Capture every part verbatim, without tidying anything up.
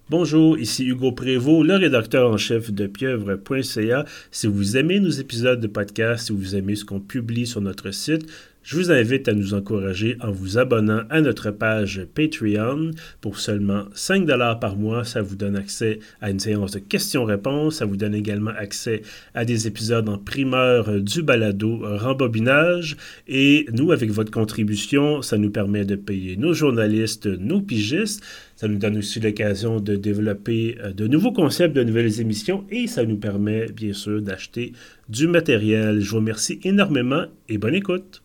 Bonjour, ici Hugo Prévost, le rédacteur en chef de pieuvre point c a. Si vous aimez nos épisodes de podcast, si vous aimez ce qu'on publie sur notre site, je vous invite à nous encourager en vous abonnant à notre page Patreon. Pour seulement cinq dollars par mois, ça vous donne accès à une séance de questions-réponses. Ça vous donne également accès à des épisodes en primeur du balado Rembobinage. Et nous, avec votre contribution, ça nous permet de payer nos journalistes, nos pigistes. Ça nous donne aussi l'occasion de développer de nouveaux concepts, de nouvelles émissions. Et ça nous permet, bien sûr, d'acheter du matériel. Je vous remercie énormément et bonne écoute.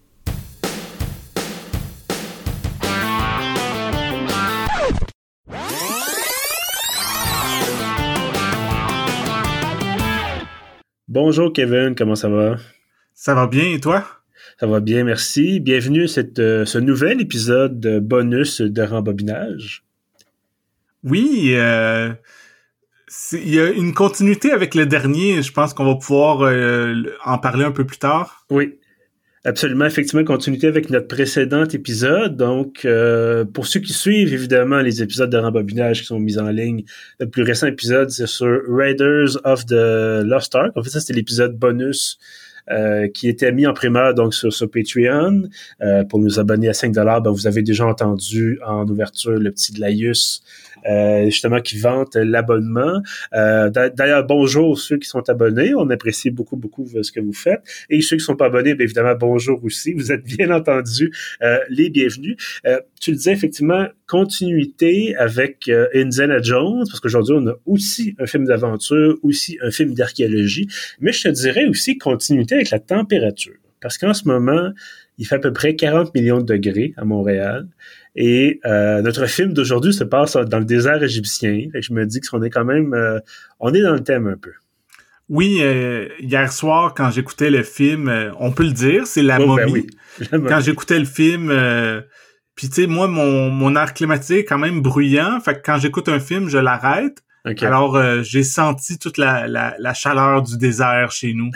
Bonjour Kevin, comment ça va? Ça va bien et toi? Ça va bien, merci. Bienvenue à cette, euh, ce nouvel épisode de bonus de Rembobinage. Oui, euh, il y a une continuité avec le dernier. Je pense qu'on va pouvoir euh, en parler un peu plus tard. Oui, absolument. Effectivement, continuité avec notre précédent épisode. Donc, euh, pour ceux qui suivent, évidemment, les épisodes de Rembobinage qui sont mis en ligne, le plus récent épisode, c'est sur Raiders of the Lost Ark. En fait, ça, c'était l'épisode bonus Euh, qui était mis en primeur donc sur, sur Patreon. Euh, pour nous abonner à cinq dollars, ben, vous avez déjà entendu en ouverture le petit Laïus euh, justement qui vante l'abonnement. Euh, d'ailleurs, bonjour ceux qui sont abonnés. On apprécie beaucoup, beaucoup ce que vous faites. Et ceux qui ne sont pas abonnés, bien évidemment, bonjour aussi. Vous êtes bien entendu euh, les bienvenus. Euh, tu le disais, effectivement, continuité avec euh, Indiana Jones, parce qu'aujourd'hui, on a aussi un film d'aventure, aussi un film d'archéologie, mais je te dirais aussi continuité avec la température. Parce qu'en ce moment, il fait à peu près quarante millions de degrés à Montréal. Et euh, notre film d'aujourd'hui se passe dans le désert égyptien. Fait que je me dis qu'on est quand même... Euh, on est dans le thème un peu. Oui, euh, hier soir, quand j'écoutais le film, euh, on peut le dire, c'est La oh, Momie. Ben oui. La momie. Quand j'écoutais le film... Euh, puis tu sais, moi, mon, mon air climatisé est quand même bruyant. Fait que quand j'écoute un film, je l'arrête. Okay. Alors, euh, j'ai senti toute la, la, la chaleur du désert chez nous.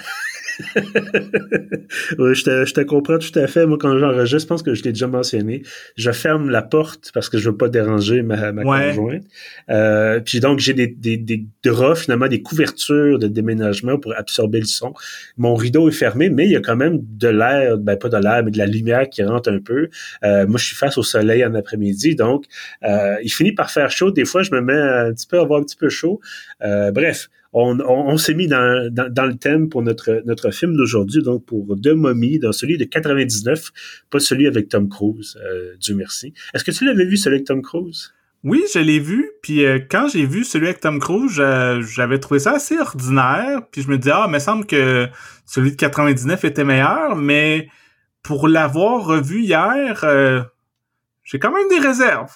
Oui, je te, je te comprends tout à fait. Moi, quand j'enregistre, je pense que je l'ai déjà mentionné. Je ferme la porte parce que je veux pas déranger ma, ma ouais. conjointe. Euh, puis donc, j'ai des, des, des draps, finalement, des couvertures de déménagement pour absorber le son. Mon rideau est fermé, mais il y a quand même de l'air, ben pas de l'air, mais de la lumière qui rentre un peu. Euh, moi, je suis face au soleil en après-midi, donc euh, il finit par faire chaud. Des fois, je me mets un petit peu à avoir un petit peu chaud. Euh, bref. On, on, on s'est mis dans, dans, dans le thème pour notre, notre film d'aujourd'hui, donc pour The Mummy, dans celui de quatre-vingt-dix-neuf, pas celui avec Tom Cruise, euh, Dieu merci. Est-ce que tu l'avais vu, celui avec Tom Cruise? Oui, je l'ai vu, puis euh, quand j'ai vu celui avec Tom Cruise, euh, j'avais trouvé ça assez ordinaire, puis je me disais, ah, il me semble que celui de quatre-vingt-dix-neuf était meilleur, mais pour l'avoir revu hier, euh, j'ai quand même des réserves.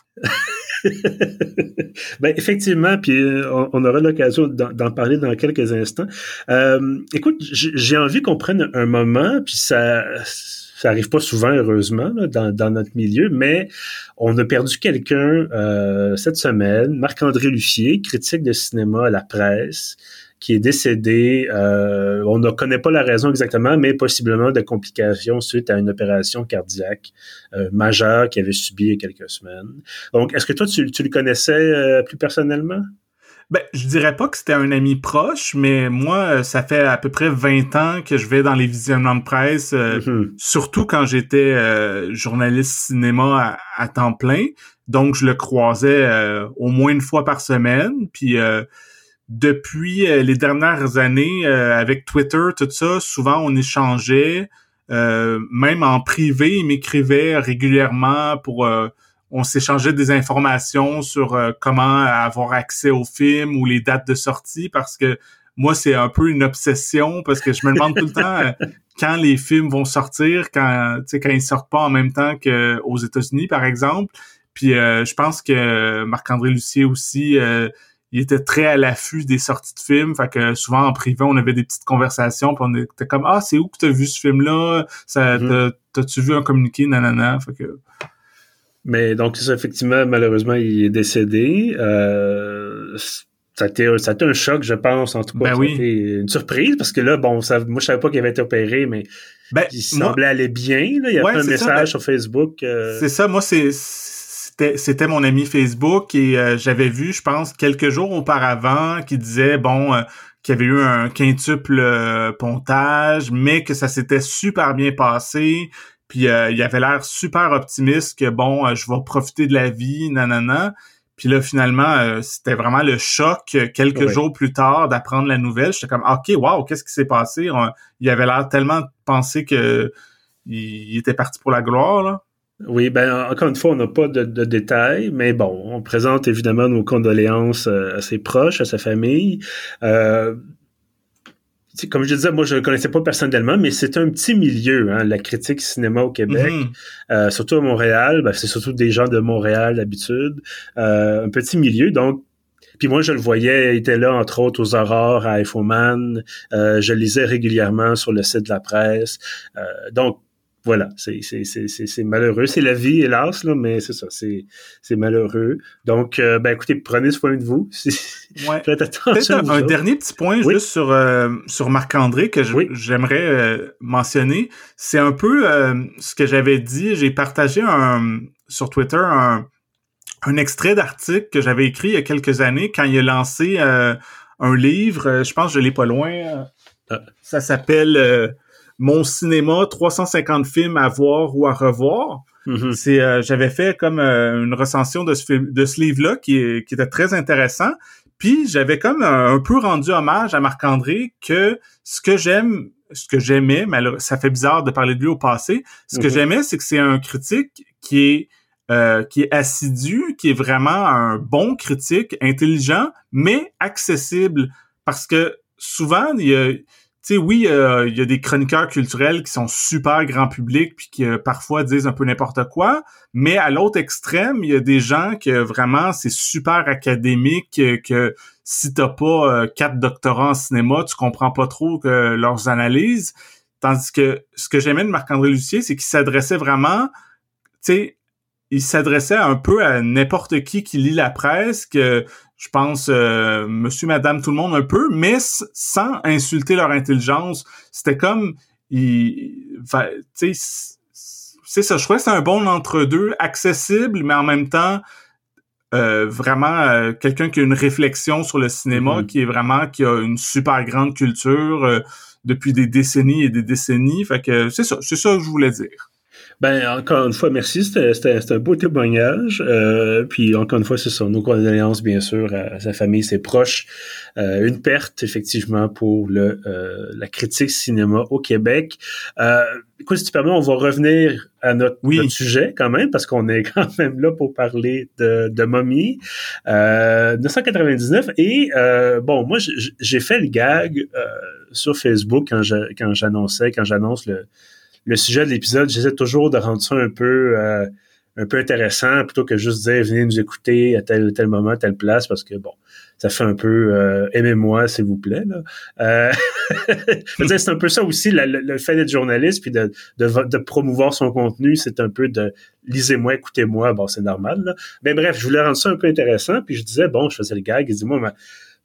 Ben effectivement, puis on, on aura l'occasion d'en, d'en parler dans quelques instants. Euh, écoute, j'ai envie qu'on prenne un moment, puis ça ça arrive pas souvent, heureusement, là, dans, dans notre milieu, mais on a perdu quelqu'un euh, cette semaine, Marc-André Lucier, critique de cinéma à la presse, qui est décédé, euh, on ne connaît pas la raison exactement, mais possiblement de complications suite à une opération cardiaque euh, majeure qu'il avait subie il y a quelques semaines. Donc, est-ce que toi, tu, tu le connaissais euh, plus personnellement? Ben, je dirais pas que c'était un ami proche, mais moi, ça fait à peu près vingt ans que je vais dans les visionnements de presse, euh, mm-hmm. surtout quand j'étais euh, journaliste cinéma à, à temps plein. Donc, je le croisais euh, au moins une fois par semaine, puis... Euh, Depuis euh, les dernières années, euh, avec Twitter, tout ça, souvent on échangeait, euh, même en privé, il m'écrivait régulièrement pour... Euh, on s'échangeait des informations sur euh, comment avoir accès au film ou les dates de sortie, parce que moi, c'est un peu une obsession, parce que je me demande tout le temps euh, quand les films vont sortir, quand, tu sais, quand ils sortent pas en même temps qu'aux États-Unis, par exemple. Puis euh, je pense que Marc-André Lucier aussi... Euh, il était très à l'affût des sorties de films, fait que souvent en privé, on avait des petites conversations, puis on était comme « Ah, c'est où que t'as vu ce film-là? Ça, mm-hmm. t'as, t'as-tu vu un communiqué? Nanana. » Fait que... Mais donc, ça, effectivement, malheureusement, il est décédé. Euh, ça a été, ça a été un choc, je pense, en tout cas. Ben ça oui. a été une surprise, parce que là, bon, ça, moi, je savais pas qu'il avait été opéré, mais ben, il semblait moi, aller bien. Là. Il y a ouais, fait un message ça, ben, sur Facebook. Euh... C'est ça, moi, c'est... c'était c'était mon ami Facebook et euh, j'avais vu, je pense, quelques jours auparavant qui disait, bon, euh, qu'il y avait eu un quintuple euh, pontage, mais que ça s'était super bien passé. Puis euh, il avait l'air super optimiste que, bon, euh, je vais profiter de la vie, nanana. Puis là, finalement, euh, c'était vraiment le choc euh, quelques oui. jours plus tard d'apprendre la nouvelle. J'étais comme, OK, wow, qu'est-ce qui s'est passé? On, il avait l'air tellement pensé que il, il était parti pour la gloire, là. Oui, ben encore une fois, on n'a pas de, de détails, mais bon, on présente évidemment nos condoléances à ses proches, à sa famille. Euh, Comme je disais, moi, je ne le connaissais pas personnellement, mais c'est un petit milieu, hein, la critique cinéma au Québec, mm-hmm. euh, surtout à Montréal. Ben, c'est surtout des gens de Montréal d'habitude. Euh, un petit milieu, donc. Puis moi, je le voyais, il était là, entre autres, aux Aurores, à Infoman. Euh, je le lisais régulièrement sur le site de la presse. Euh, donc, voilà, c'est, c'est, c'est, c'est, c'est malheureux. C'est la vie, hélas, là, mais c'est ça, c'est, c'est malheureux. Donc, euh, ben écoutez, prenez soin de vous. Ouais. Faites attention. Peut-être un, un dernier petit point oui. juste sur, euh, sur Marc-André que je, oui. j'aimerais euh, mentionner. C'est un peu euh, ce que j'avais dit. J'ai partagé un, sur Twitter un, un extrait d'article que j'avais écrit il y a quelques années quand il a lancé euh, un livre. Je pense que je l'ai pas loin. Ah. Ça s'appelle... Euh, Mon cinéma, trois cent cinquante films à voir ou à revoir. Mm-hmm. C'est, euh, j'avais fait comme euh, une recension de ce film, de ce livre-là qui, est, qui était très intéressant. Puis j'avais comme un, un peu rendu hommage à Marc-André que ce que j'aime, ce que j'aimais, mais ça fait bizarre de parler de lui au passé. Ce mm-hmm. que j'aimais, c'est que c'est un critique qui est euh, qui est assidu, qui est vraiment un bon critique, intelligent, mais accessible, parce que souvent il y a tu sais, oui, euh, il y a des chroniqueurs culturels qui sont super grand public puis qui euh, parfois disent un peu n'importe quoi, mais à l'autre extrême, il y a des gens que vraiment c'est super académique, que, que si t'as pas euh, quatre doctorats en cinéma, tu comprends pas trop que leurs analyses. Tandis que ce que j'aimais de Marc-André Lucier, c'est qu'il s'adressait vraiment, tu sais, il s'adressait un peu à n'importe qui qui lit la presse, que je pense euh, monsieur, madame, tout le monde un peu, mais sans insulter leur intelligence. C'était comme, il, tu sais, c'est ça, je trouvais que c'est un bon entre-deux, accessible, mais en même temps, euh, vraiment euh, quelqu'un qui a une réflexion sur le cinéma, mm-hmm. qui est vraiment, qui a une super grande culture euh, depuis des décennies et des décennies. Fait que c'est ça, c'est ça que je voulais dire. Ben, encore une fois, merci. C'était, c'était, c'était un beau témoignage. Euh, puis, encore une fois, c'est ça. Nos condoléances, bien sûr, à sa famille, ses proches. Euh, une perte, effectivement, pour le euh, la critique cinéma au Québec. Euh, écoute, si tu permets, on va revenir à notre, oui. notre sujet, quand même, parce qu'on est quand même là pour parler de, de Mommy. Euh, dix-neuf cent quatre-vingt-dix-neuf. Et, euh, bon, moi, j'ai fait le gag euh, sur Facebook quand, je, quand j'annonçais, quand j'annonce le le sujet de l'épisode, j'essaie toujours de rendre ça un peu euh, un peu intéressant plutôt que juste dire venez nous écouter à tel tel moment, à telle place, parce que bon, ça fait un peu euh, aimez-moi s'il vous plaît là. Euh, je veux dire, c'est un peu ça aussi la, le, le fait d'être journaliste puis de, de de promouvoir son contenu, c'est un peu de lisez-moi, écoutez-moi, bon c'est normal là. Mais bref, je voulais rendre ça un peu intéressant puis je disais bon, je faisais le gag, et dis-moi ma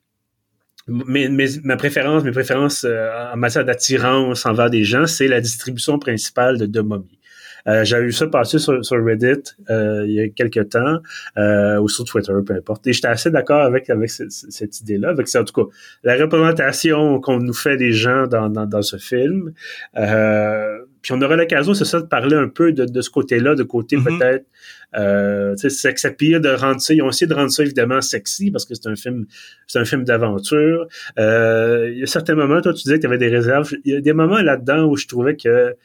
Mais, mais ma préférence, mes préférences euh, en matière d'attirance envers des gens, c'est la distribution principale de The Mummy. Euh, j'avais vu ça passer sur, sur Reddit euh, il y a quelques temps, euh, ou sur Twitter, peu importe. Et j'étais assez d'accord avec avec cette, cette idée-là, avec ça, en tout cas, la représentation qu'on nous fait des gens dans dans, dans ce film. Euh, puis on aura l'occasion, c'est ça, de parler un peu de, de ce côté-là, de côté mm-hmm. peut-être euh, tu sais, sex appeal, de rendre ça. Ils ont essayé de rendre ça évidemment sexy parce que c'est un film, c'est un film d'aventure. Euh, il y a certains moments, toi, tu disais que tu avais des réserves. Il y a des moments là-dedans où je trouvais que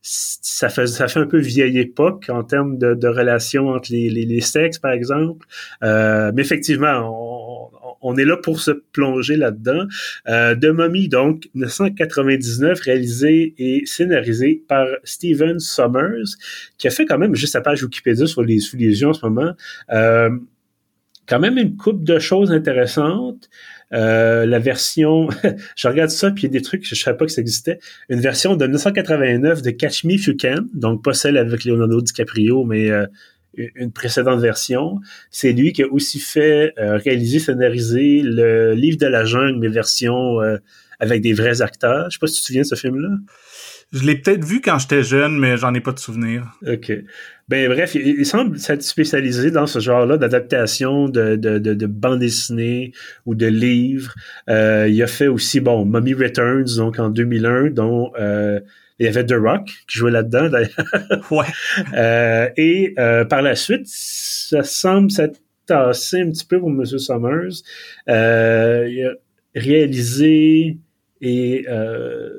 ça fait ça fait un peu vieille époque en termes de, de relations entre les, les, les sexes, par exemple. Euh, mais effectivement, on, on est là pour se plonger là-dedans. Euh, The Mummy, donc, dix-neuf cent quatre-vingt-dix-neuf, réalisé et scénarisé par Stephen Sommers, qui a fait quand même juste sa page Wikipédia sur les sous les yeux en ce moment. Euh, quand même une couple de choses intéressantes. Euh, la version, je regarde ça puis il y a des trucs que je savais pas que ça existait. Une version de dix-neuf cent quatre-vingt-neuf de Catch Me If You Can, donc pas celle avec Leonardo DiCaprio, mais euh, une précédente version. C'est lui qui a aussi fait euh, réaliser, scénariser le Livre de la jungle, mais version euh, avec des vrais acteurs. Je sais pas si tu te souviens de ce film-là. Je l'ai peut-être vu quand j'étais jeune, mais j'en ai pas de souvenir. OK. Ben bref, il, il semble s'être spécialisé dans ce genre-là d'adaptation de, de, de, de bande dessinée ou de livres. Euh, il a fait aussi, bon, Mummy Returns, donc en deux mille un, dont euh, il y avait The Rock qui jouait là-dedans, d'ailleurs. Ouais. euh, et euh, par la suite, ça semble s'être tassé un petit peu pour M. Summers. Euh, il a réalisé et euh,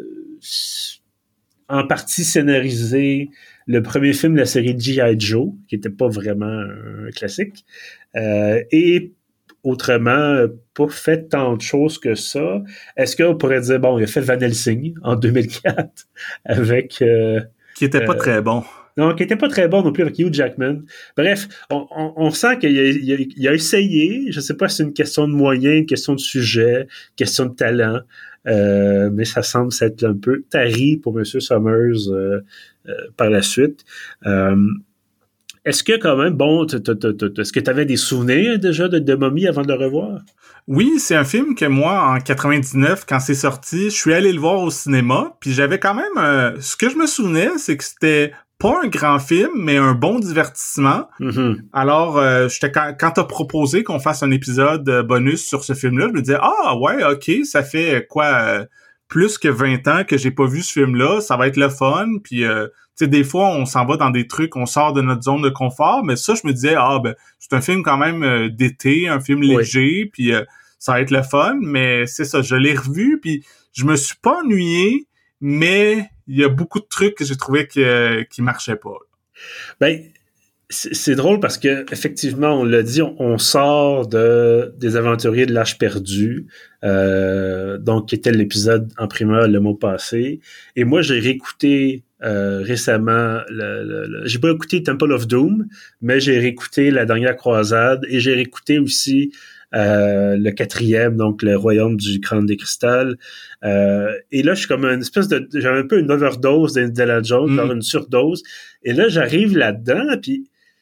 en partie scénarisé le premier film de la série G I. Joe, qui était pas vraiment un classique, euh, et autrement, pas fait tant de choses que ça. Est-ce qu'on pourrait dire, bon, il a fait Van Helsing en deux mille quatre avec... Euh, qui était pas euh, très bon. Non, qui était pas très bon non plus avec Hugh Jackman. Bref, on, on, on sent qu'il a, il a, il a essayé. Je sais pas si c'est une question de moyens, une question de sujet, question de talent, euh, mais ça semble s'être un peu tari pour M. Summers euh, euh, par la suite. Euh, est-ce que quand même, bon, t- t- t- t- est-ce que tu avais des souvenirs déjà de, de Mummy avant de le revoir? Oui, c'est un film que moi, en quatre-vingt-dix-neuf, quand c'est sorti, je suis allé le voir au cinéma, puis j'avais quand même... Euh, ce que je me souvenais, c'est que c'était pas un grand film, mais un bon divertissement. Mm-hmm. Alors, euh, j'étais quand, quand t'as proposé qu'on fasse un épisode bonus sur ce film-là, je me disais, ah ouais, ok, ça fait quoi, euh, plus que vingt ans que j'ai pas vu ce film-là, ça va être le fun, puis... Euh, tu sais, des fois, on s'en va dans des trucs, on sort de notre zone de confort, mais ça, je me disais, ah, ben, c'est un film quand même euh, d'été, un film léger, oui. Puis euh, ça va être le fun, mais c'est ça, je l'ai revu, puis je me suis pas ennuyé, mais il y a beaucoup de trucs que j'ai trouvé que, qui marchaient pas. Ben, c'est, c'est drôle parce que effectivement, on l'a dit, on, on sort de des Aventuriers de l'Arche perdue, euh, donc qui était l'épisode en primeur le mois passé, et moi, j'ai réécouté Euh, récemment, le, le, le, j'ai pas écouté Temple of Doom, mais j'ai réécouté La Dernière Croisade et j'ai réécouté aussi euh, le quatrième, donc le Royaume du Crâne de Cristal. Euh, et là, je suis comme une espèce de, j'ai un peu une overdose d'Indiana Jones, genre mm. une surdose. Et là, j'arrive là-dedans, puis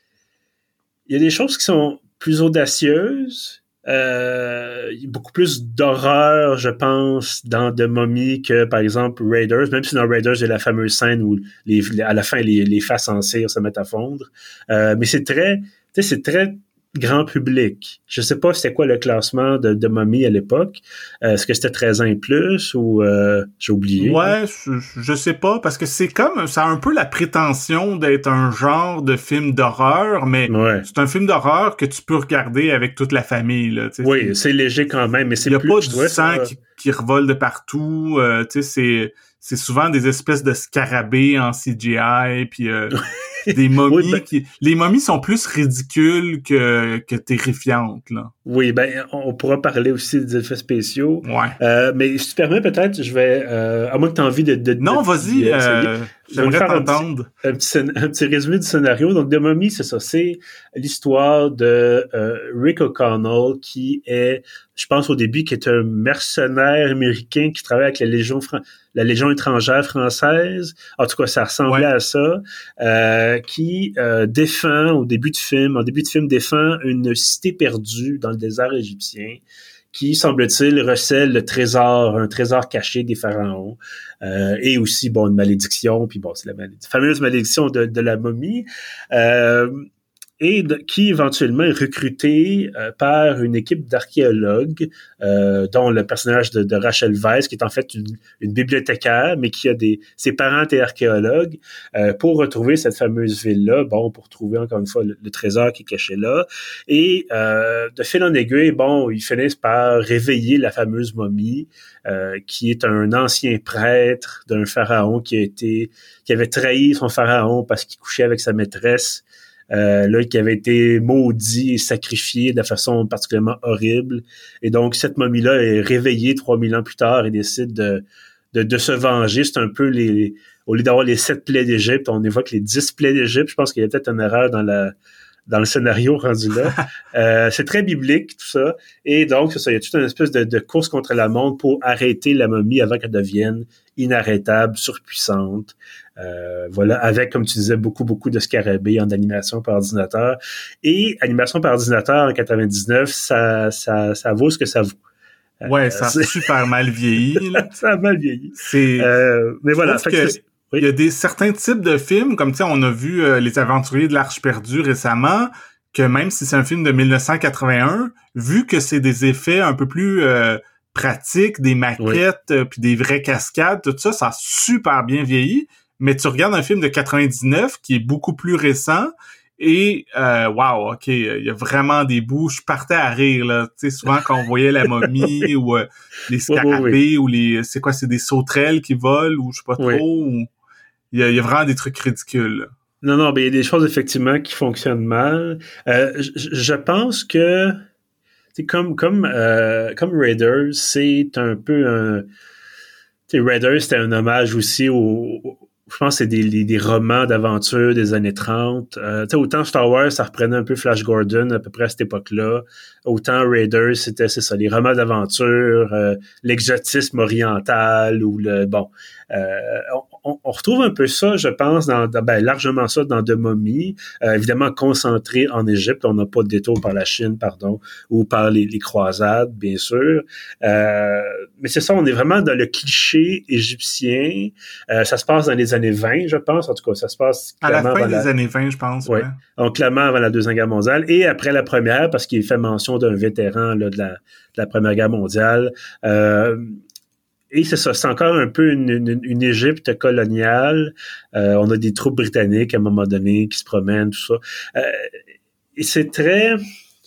il y a des choses qui sont plus audacieuses. Euh, il y a beaucoup plus d'horreur, je pense, dans The Mummy que, par exemple, Raiders. Même si dans Raiders, il y a la fameuse scène où les, à la fin, les, les faces en cire se mettent à fondre. Euh, mais c'est très, tu sais, c'est très grand public. Je sais pas c'était quoi le classement de, de Mummy à l'époque. Euh, est-ce que c'était treize ans et plus ou euh, j'ai oublié? Ouais, je, je sais pas, parce que c'est comme, ça a un peu la prétention d'être un genre de film d'horreur, mais ouais. C'est un film d'horreur que tu peux regarder avec toute la famille, là. Oui, c'est, c'est léger quand même, mais c'est plus... Il y a plus, pas du sang qui, qui revole de partout, euh, tu sais, c'est... c'est souvent des espèces de scarabées en C G I, puis euh, des momies oui, ben, qui... Les momies sont plus ridicules que, que terrifiantes, là. Oui, ben, on pourra parler aussi des effets spéciaux. Ouais. Euh, mais si tu permets, peut-être, je vais... Euh, à moins que tu aies envie de... de non, de, vas-y, de, euh, j'aimerais t'entendre. Un petit, un, petit, un petit résumé du scénario. Donc, The Mummy, c'est ça. C'est l'histoire de euh, Rick O'Connell, qui est, je pense au début, qui est un mercenaire américain qui travaille avec la Légion Fran- la Légion étrangère française. En tout cas, ça ressemblait ouais. à ça. Euh, qui euh, défend, au début du film, en début de film, défend une cité perdue dans le désert égyptien qui, semble-t-il, recèle le trésor, un trésor caché des pharaons, euh, et aussi, bon, une malédiction, puis bon, c'est la malédiction, fameuse malédiction de, de la momie, euh, et de, qui éventuellement est recruté euh, par une équipe d'archéologues, euh, dont le personnage de, de Rachel Weisz, qui est en fait une, une bibliothécaire, mais qui a des ses parents étaient archéologues, euh, pour retrouver cette fameuse ville-là, bon, pour trouver encore une fois le, le trésor qui est caché là. Et euh, de fil en aiguille, bon, ils finissent par réveiller la fameuse momie, euh, qui est un ancien prêtre d'un pharaon qui a été qui avait trahi son pharaon parce qu'il couchait avec sa maîtresse. Euh, là, qui avait été maudit et sacrifié de façon particulièrement horrible. Et donc, cette momie-là est réveillée trois mille ans plus tard et décide de, de, de se venger. C'est un peu les, les... Au lieu d'avoir les sept plaies d'Égypte, on évoque les dix plaies d'Égypte. Je pense qu'il y a peut-être une erreur dans la dans le scénario rendu là. euh, c'est très biblique, tout ça. Et donc, c'est ça, il y a toute une espèce de, de course contre la montre pour arrêter la momie avant qu'elle devienne inarrêtable, surpuissante. Euh, voilà, avec, comme tu disais, beaucoup, beaucoup de scarabées en animation par ordinateur. Et animation par ordinateur en quatre-vingt-dix-neuf, ça, ça, ça vaut ce que ça vaut. Ouais, ça a euh, super mal vieilli, là. Ça a mal vieilli. C'est... Euh, mais voilà. Fait que... que il y a des certains types de films, comme tu sais, on a vu euh, Les Aventuriers de l'Arche perdue récemment, que même si c'est un film de dix-neuf cent quatre-vingt-un, vu que c'est des effets un peu plus euh, pratiques, des maquettes, oui. euh, puis des vraies cascades, tout ça, ça a super bien vieilli. Mais tu regardes un film de quatre-vingt-dix-neuf qui est beaucoup plus récent et euh, wow, ok, il y a vraiment des bouts. Je partais à rire là. Tu sais, souvent quand on voyait la momie ou euh, les scarabées oui, oui, oui. ou les, c'est quoi, c'est des sauterelles qui volent ou je sais pas trop. Il oui. y, a, y a vraiment des trucs ridicules. Là. Non, non, mais il y a des choses effectivement qui fonctionnent mal. Euh, je, je pense que c'est comme comme euh, comme Raiders, c'est un peu un. Tu sais, Raiders, c'était un hommage aussi au. Je pense que c'est des, des, des romans d'aventure des années trente. Euh, tu sais, autant Star Wars, ça reprenait un peu Flash Gordon à peu près à cette époque-là. Autant Raiders, c'était c'est ça, les romans d'aventure, euh, l'exotisme oriental ou le bon. Euh, on, on retrouve un peu ça, je pense, dans, dans ben, largement ça dans The Mummy. Euh, évidemment concentré en Égypte, on n'a pas de détour par la Chine, pardon, ou par les, les croisades, bien sûr. Euh, mais c'est ça, on est vraiment dans le cliché égyptien. Euh, ça se passe dans les années vingt, je pense. En tout cas, ça se passe clairement... À la fin des la... années vingt, je pense. Oui. Ouais. Donc, clairement avant la Deuxième Guerre mondiale. Et après la Première, parce qu'il fait mention d'un vétéran là, de, la, de la Première Guerre mondiale. Euh, et c'est ça, c'est encore un peu une, une, une Égypte coloniale. Euh, on a des troupes britanniques à un moment donné qui se promènent, tout ça. Euh, et c'est très...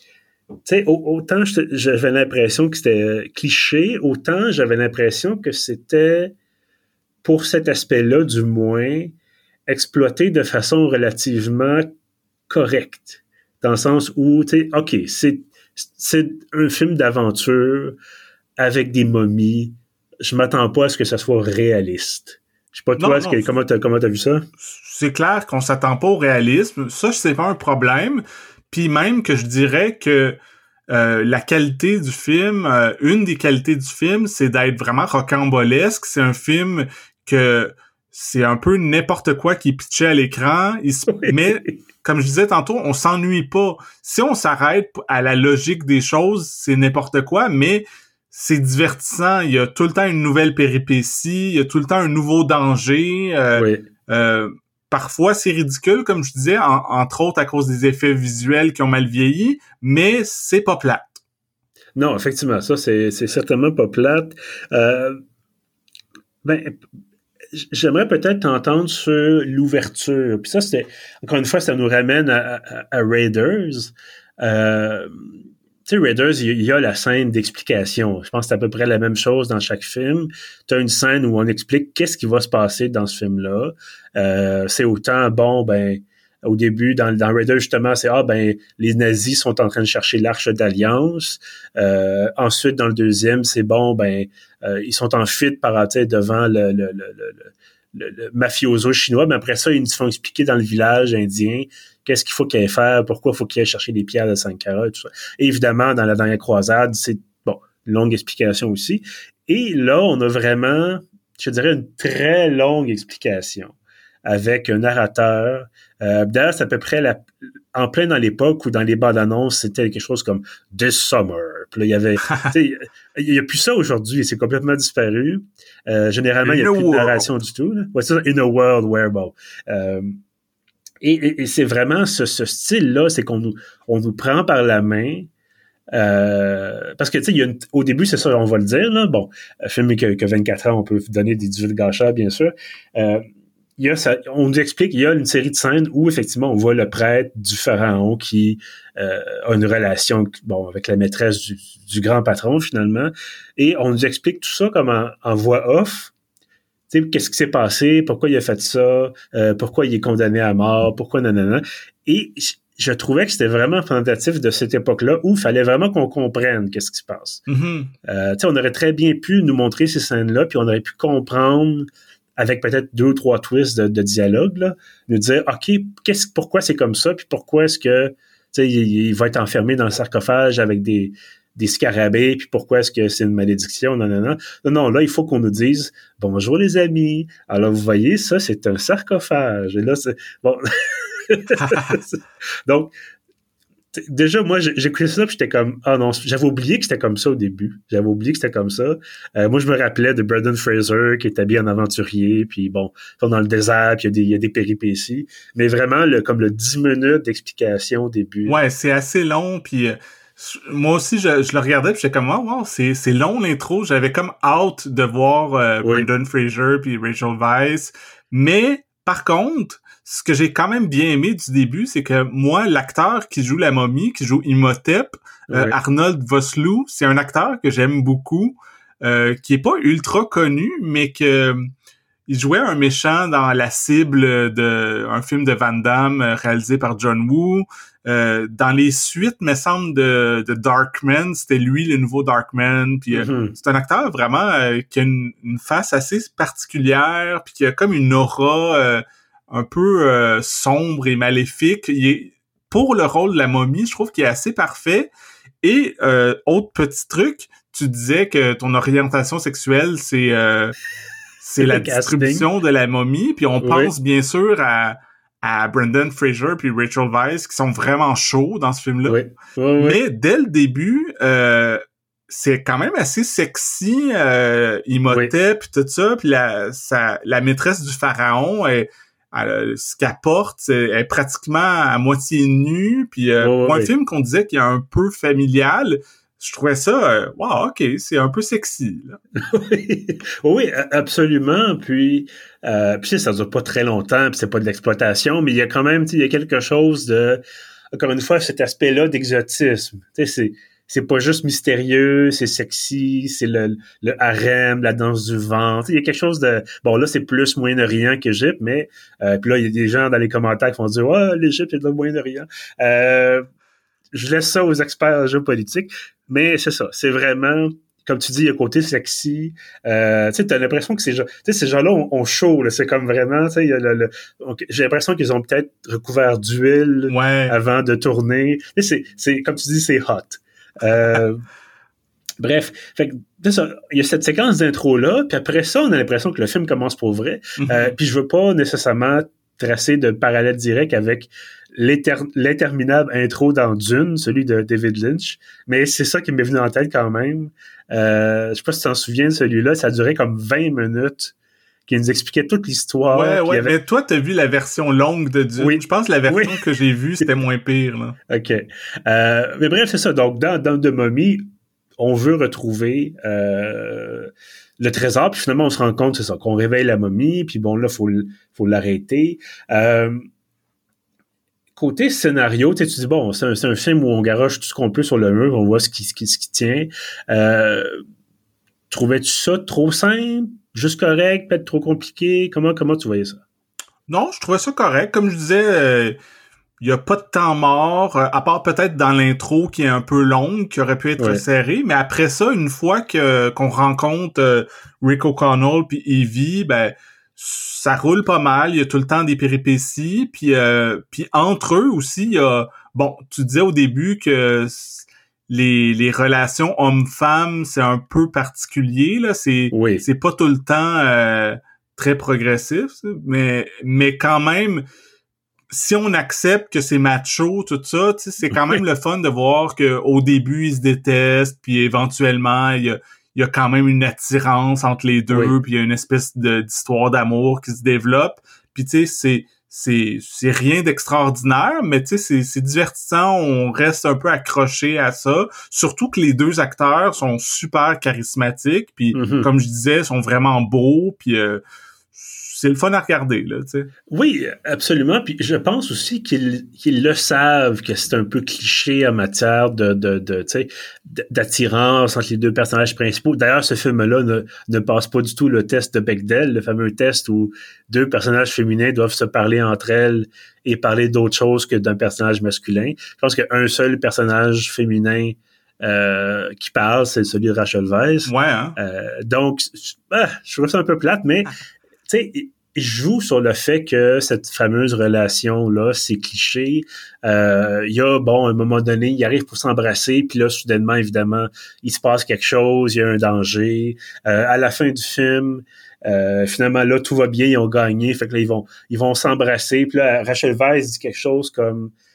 Tu sais, autant j'avais l'impression que c'était cliché, autant j'avais l'impression que c'était... pour cet aspect-là, du moins, exploité de façon relativement correcte. Dans le sens où, tu sais, OK, c'est, c'est un film d'aventure avec des momies. Je m'attends pas à ce que ça soit réaliste. Je sais pas, toi, non, non, que, comment t'as, comment t'as vu ça? C'est clair qu'on s'attend pas au réalisme. Ça, c'est pas un problème. Puis même que je dirais que Euh, la qualité du film, euh, une des qualités du film, c'est d'être vraiment rocambolesque. C'est un film que c'est un peu n'importe quoi qui est pitché à l'écran. Il se... oui. Mais, comme je disais tantôt, on s'ennuie pas. Si on s'arrête à la logique des choses, c'est n'importe quoi, mais c'est divertissant. Il y a tout le temps une nouvelle péripétie, il y a tout le temps un nouveau danger. Euh, oui. euh, Parfois, c'est ridicule, comme je disais, en, entre autres à cause des effets visuels qui ont mal vieilli, mais c'est pas plate. Non, effectivement, ça, c'est, c'est certainement pas plate. Euh, ben, j'aimerais peut-être t'entendre sur l'ouverture. Puis ça, c'était, encore une fois, ça nous ramène à, à, à Raiders. Euh, tu sais, Raiders, il y a la scène d'explication. Je pense que c'est à peu près la même chose dans chaque film. Tu as une scène où on explique qu'est-ce qui va se passer dans ce film-là. Euh, c'est autant, bon, ben, au début, dans, dans Raiders, justement, c'est, ah, ben, les nazis sont en train de chercher l'Arche d'Alliance. Euh, ensuite, dans le deuxième, c'est, bon, ben, euh, ils sont en fuite par, tu sais, devant le, le, le, le, le, le mafioso chinois. Mais après ça, ils nous font expliquer dans le village indien qu'est-ce qu'il faut qu'il aille faire, pourquoi il faut qu'il aille chercher des pierres de Sankara et tout ça. Et évidemment, dans la dernière croisade, c'est, bon, une longue explication aussi. Et là, on a vraiment, je dirais, une très longue explication avec un narrateur. Euh, d'ailleurs, c'est à peu près la, en plein dans l'époque où dans les bandes annonces, c'était quelque chose comme « This Summer ». Puis là, il y avait... il n'y a plus ça aujourd'hui, c'est complètement disparu. Euh, généralement, il n'y a plus de narration du tout. Là. Ouais, c'est ça, « In a world where ». Bon, euh, Et, et, et c'est vraiment ce, ce style-là, c'est qu'on nous, on nous prend par la main. Euh, parce que, tu sais, il y a une, au début, c'est ça, on va le dire, là. Bon, un film qui a, qui a vingt-quatre ans, on peut donner des divulgateurs, bien sûr. Euh, il y a ça, on nous explique, il y a une série de scènes où, effectivement, on voit le prêtre du pharaon qui euh, a une relation, bon, avec la maîtresse du, du grand patron, finalement. Et on nous explique tout ça comme en, en voix off. Tu sais, qu'est-ce qui s'est passé, pourquoi il a fait ça, euh, pourquoi il est condamné à mort, pourquoi nanana. Et je, je trouvais que c'était vraiment représentatif de cette époque-là où il fallait vraiment qu'on comprenne qu'est-ce qui se passe. Mm-hmm. Euh, tu sais, on aurait très bien pu nous montrer ces scènes-là, puis on aurait pu comprendre avec peut-être deux ou trois twists de, de dialogue, là, nous dire, OK, qu'est-ce, pourquoi c'est comme ça, puis pourquoi est-ce que, tu sais, il, il va être enfermé dans le sarcophage avec des... des scarabées, puis pourquoi est-ce que c'est une malédiction, non, non, non. Non, non, là, il faut qu'on nous dise « Bonjour les amis, alors vous voyez, ça, c'est un sarcophage. » Et là, c'est... Bon. Donc, déjà, moi, j'ai écouté ça, puis j'étais comme, ah non, j'avais oublié que c'était comme ça au début. J'avais oublié que c'était comme ça. Euh, moi, je me rappelais de Brendan Fraser, qui est habillé en aventurier, puis bon, ils sont dans le désert, puis il y a des, il y a des péripéties. Mais vraiment, le, comme le dix minutes d'explication au début. Ouais, c'est assez long, puis euh, moi aussi, je, je le regardais, puis j'étais comme, oh, wow, c'est, c'est long l'intro. J'avais comme hâte de voir euh, oui. Brendan Fraser puis Rachel Weisz. Mais, par contre, ce que j'ai quand même bien aimé du début, c'est que moi, l'acteur qui joue la momie, qui joue Imhotep, oui. euh, Arnold Vosloo, c'est un acteur que j'aime beaucoup, euh, qui est pas ultra connu, mais que il jouait un méchant dans La Cible, de un film de Van Damme réalisé par John Woo. Euh, dans les suites, me semble, de, de Darkman, c'était lui le nouveau Darkman. Puis euh, mm-hmm. c'est un acteur vraiment euh, qui a une, une face assez particulière, puis qui a comme une aura euh, un peu euh, sombre et maléfique. Il est, pour le rôle de la momie, je trouve qu'il est assez parfait. Et euh, autre petit truc, tu disais que ton orientation sexuelle, c'est euh, c'est la distribution de la momie, puis on oui. pense bien sûr à à Brendan Fraser puis Rachel Weisz qui sont vraiment chauds dans ce film-là. Oui. Oui, oui. Mais dès le début, euh, c'est quand même assez sexy, euh, Imhotep puis tout ça, puis la sa, la maîtresse du pharaon, elle, elle, ce qu'elle porte, elle est pratiquement à moitié nue, puis euh, oui, pour oui. un film qu'on disait qu'il est un peu familial, je trouvais ça, euh, wow, ok, c'est un peu sexy, là. oui, oui, absolument. Puis, euh, puis ça dure pas très longtemps, puis c'est pas de l'exploitation, mais il y a quand même, tu sais, il y a quelque chose de, encore une fois, cet aspect-là d'exotisme. Tu sais, c'est, c'est pas juste mystérieux, c'est sexy, c'est le, le harem, la danse du vent. Tu sais, il y a quelque chose de, bon là, c'est plus Moyen-Orient qu'Égypte, mais euh, puis là, il y a des gens dans les commentaires qui vont dire, ouais, l'Égypte est dans le Moyen-Orient. Euh, je laisse ça aux experts géopolitiques. Mais c'est ça, c'est vraiment, comme tu dis, il y a un côté sexy. Euh, tu sais, t'as l'impression que ces gens, tu sais, ces gens-là ont, ont chaud, là. C'est comme vraiment, tu sais, il y a le, le, j'ai l'impression qu'ils ont peut-être recouvert d'huile ouais. avant de tourner. Tu sais, c'est, c'est, comme tu dis, c'est hot. Euh, bref, fait que, c'est ça, il y a cette séquence d'intro-là, puis après ça, on a l'impression que le film commence pour vrai. Mm-hmm. Euh, puis je veux pas nécessairement tracer de parallèle direct avec L'inter- l'interminable intro dans Dune, celui de David Lynch, mais c'est ça qui m'est venu en tête quand même. Euh, je sais pas si tu t'en souviens de celui-là, ça durait comme vingt minutes, qui nous expliquait toute l'histoire. Ouais, ouais, avait... mais toi, t'as vu la version longue de Dune. Oui. Je pense que la version oui. que j'ai vue, c'était moins pire, là. OK. Euh, mais bref, c'est ça. Donc, dans, dans The Mummy, on veut retrouver euh, le trésor, puis finalement, on se rend compte, c'est ça, qu'on réveille la momie, puis bon, là, faut, faut l'arrêter. Euh, Côté scénario, tu dis, bon, c'est un, c'est un film où on garoche tout ce qu'on peut sur le mur, on voit ce qui, ce qui, ce qui tient. Euh, trouvais-tu ça trop simple, juste correct, peut-être trop compliqué? Comment, comment tu voyais ça? Non, je trouvais ça correct. Comme je disais, il euh, y a pas de temps mort, euh, à part peut-être dans l'intro qui est un peu longue, qui aurait pu être ouais. serrée. Mais après ça, une fois que qu'on rencontre euh, Rick O'Connell puis Evie, ben ça roule pas mal, il y a tout le temps des péripéties, puis euh, puis entre eux aussi, il y a bon, tu disais au début que les les relations hommes-femmes, c'est un peu particulier là, c'est oui. c'est pas tout le temps euh, très progressif, mais mais quand même si on accepte que c'est macho tout ça, tu sais, c'est quand même le fun de voir que au début ils se détestent, puis éventuellement il y a il y a quand même une attirance entre les deux, oui. puis il y a une espèce de, d'histoire d'amour qui se développe. Puis tu sais, c'est c'est c'est rien d'extraordinaire, mais tu sais, c'est c'est divertissant, on reste un peu accroché à ça. Surtout que les deux acteurs sont super charismatiques, puis mm-hmm. comme je disais, sont vraiment beaux, puis euh, c'est le fun à regarder, là, tu sais. Oui, absolument. Puis je pense aussi qu'ils, qu'ils le savent que c'est un peu cliché en matière de, de, de, tu sais, d'attirance entre les deux personnages principaux. D'ailleurs, ce film-là ne, ne passe pas du tout le test de Bechdel, le fameux test où deux personnages féminins doivent se parler entre elles et parler d'autre chose que d'un personnage masculin. Je pense qu'un seul personnage féminin Euh, qui parle, c'est celui de Rachel Weisz. Ouais, hein? Euh, donc, ah, je trouve ça un peu plate, mais tu sais, il joue sur le fait que cette fameuse relation-là, c'est cliché. Euh, il y a, bon, à un moment donné, il arrive pour s'embrasser, puis là, soudainement, évidemment, il se passe quelque chose, il y a un danger. Euh, à la fin du film, euh, finalement, là, tout va bien, ils ont gagné, fait que là, ils vont, ils vont s'embrasser, puis là, Rachel Weisz dit quelque chose comme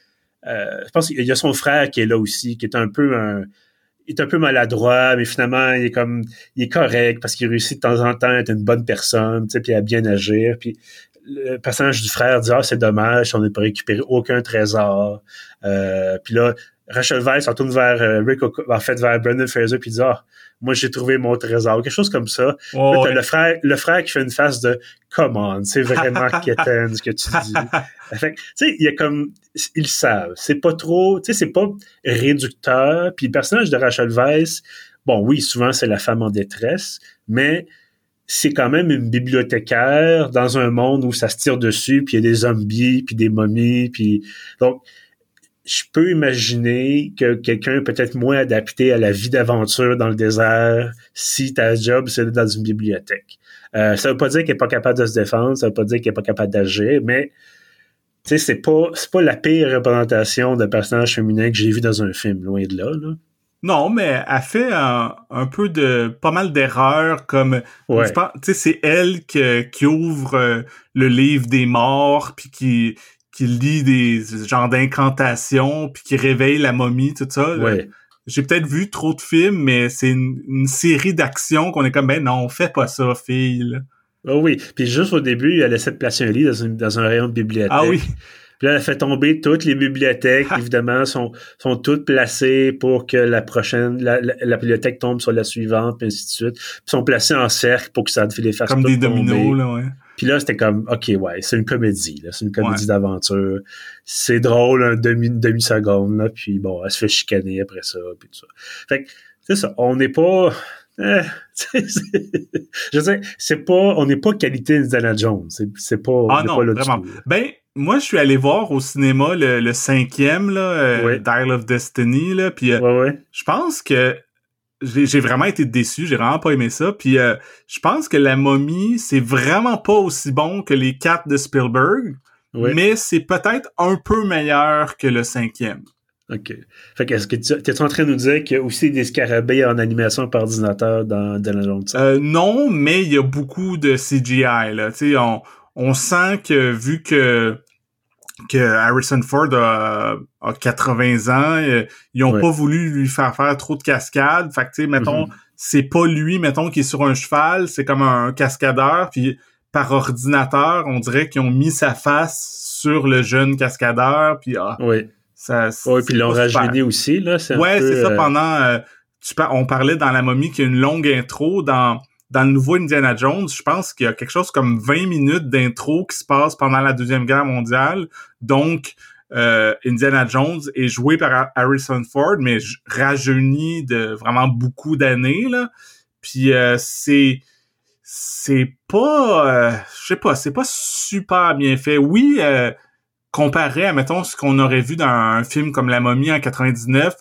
euh, je pense qu'il y a son frère qui est là aussi, qui est un peu un, il est un peu maladroit, mais finalement, il est comme, il est correct parce qu'il réussit de temps en temps à être une bonne personne, tu sais, puis à bien agir. Puis le personnage du frère dit, ah, c'est dommage, on n'a pas récupéré aucun trésor. Euh, puis là, Rachel Weisz se tourne vers euh, Rick, en fait, vers Brendan Fraser, puis dit, ah, moi, j'ai trouvé mon trésor. Quelque chose comme ça. Oh, là, t'as ouais. le frère, le frère qui fait une face de, come on, c'est vraiment quétaine ce que tu dis. Fait que, tu sais, il y a comme, ils savent. C'est pas trop, tu sais, c'est pas réducteur. Puis le personnage de Rachel Weisz, bon, oui, souvent, c'est la femme en détresse, mais c'est quand même une bibliothécaire dans un monde où ça se tire dessus, puis il y a des zombies, puis des momies, puis donc, je peux imaginer que quelqu'un peut-être moins adapté à la vie d'aventure dans le désert si ta job, c'est dans une bibliothèque. Euh, ça veut pas dire qu'elle est pas capable de se défendre, ça veut pas dire qu'elle est pas capable d'agir, mais tu sais, c'est pas, c'est pas la pire représentation de personnage féminin que j'ai vu dans un film, loin de là, là. Non, mais elle fait un, un peu de, pas mal d'erreurs, comme, ouais. tu sais, c'est elle que, qui ouvre euh, le livre des morts, puis qui, qui lit des genres d'incantations, puis qui réveille la momie, tout ça. Ouais. J'ai peut-être vu trop de films, mais c'est une, une série d'actions qu'on est comme, ben non, fais pas ça, fille, là. Oh oui, puis juste au début, elle essaie de placer un lit dans, une, dans un rayon de bibliothèque. Ah oui. Puis là, elle fait tomber toutes les bibliothèques, évidemment, sont, sont toutes placées pour que la prochaine, la, la, la bibliothèque tombe sur la suivante, puis ainsi de suite. Puis sont placées en cercle pour que ça les fasse comme des dominos, tomber. Là, ouais. Puis là, c'était comme, OK, ouais, c'est une comédie, là. C'est une comédie ouais. d'aventure. C'est drôle, un demi, une demi-seconde, là. Puis bon, elle se fait chicaner après ça, puis tout ça. Fait que, c'est ça. On n'est pas... Euh, je veux dire, c'est pas, on n'est pas qualité Indiana Jones. C'est, c'est pas, ah on non, pas là vraiment. dessus, ben, moi, je suis allé voir au cinéma le, le cinquième, là, euh, ouais. Dial of Destiny, là, puis euh, ouais, ouais. je pense que j'ai, j'ai vraiment été déçu, j'ai vraiment pas aimé ça, puis euh, je pense que La Momie, c'est vraiment pas aussi bon que les quatre de Spielberg, ouais. mais c'est peut-être un peu meilleur que le cinquième. OK. Fait que, est-ce que tu es en train de nous dire qu'il y a aussi des scarabées en animation par ordinateur dans Indiana Jones? Euh, non, mais il y a beaucoup de C G I, là. Tu sais, on, on sent que, vu que, que Harrison Ford a, a quatre-vingts ans, euh, ils ont ouais. pas voulu lui faire faire trop de cascades. Fait que, tu sais, mettons, mm-hmm. c'est pas lui, mettons, qui est sur un cheval, c'est comme un cascadeur, puis par ordinateur, on dirait qu'ils ont mis sa face sur le jeune cascadeur, puis ah. Oui. Ça, oui, puis ils l'ont rajeuni aussi, là. C'est ouais, peu, c'est ça. Euh... Pendant, euh, tu par- on parlait dans La Momie qu'il y a une longue intro. Dans, dans le nouveau Indiana Jones, je pense qu'il y a quelque chose comme vingt minutes d'intro qui se passe pendant la Deuxième Guerre mondiale. Donc, euh, Indiana Jones est joué par Harrison Ford, mais rajeuni de vraiment beaucoup d'années, là. Puis, euh, c'est... c'est pas... Euh, je sais pas, c'est pas super bien fait. Oui, euh, comparé à, mettons, ce qu'on aurait vu dans un film comme La Momie en quatre-vingt-dix-neuf,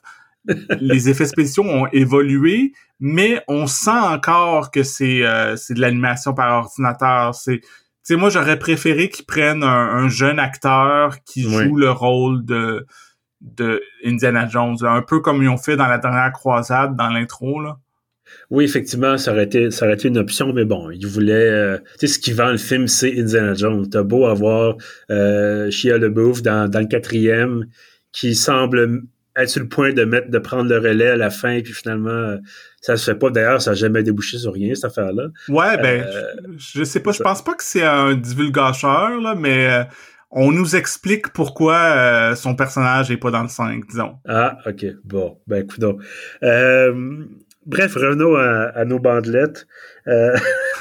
les effets spéciaux ont évolué, mais on sent encore que c'est euh, c'est de l'animation par ordinateur. C'est, tu sais, moi, j'aurais préféré qu'ils prennent un, un jeune acteur qui oui. joue le rôle de de Indiana Jones, un peu comme ils ont fait dans La Dernière Croisade, dans l'intro, là. Oui, effectivement, ça aurait été, ça aurait été une option, mais bon, ils voulaient... Euh, tu sais, ce qui vend le film, c'est Indiana Jones. T'as beau avoir euh, Shia LaBeouf dans, dans le quatrième, qui semble être sur le point de mettre de prendre le relais à la fin, puis finalement, ça se fait pas. D'ailleurs, ça n'a jamais débouché sur rien, cette affaire-là. Ouais, ben, euh, je, je sais pas, je pense pas que c'est un divulgateur, là, mais... Euh, on nous explique pourquoi euh, son personnage est pas dans le cinq, disons. Ah, OK. Bon, ben, écoute donc. Euh... Bref, revenons à, à nos bandelettes. Euh,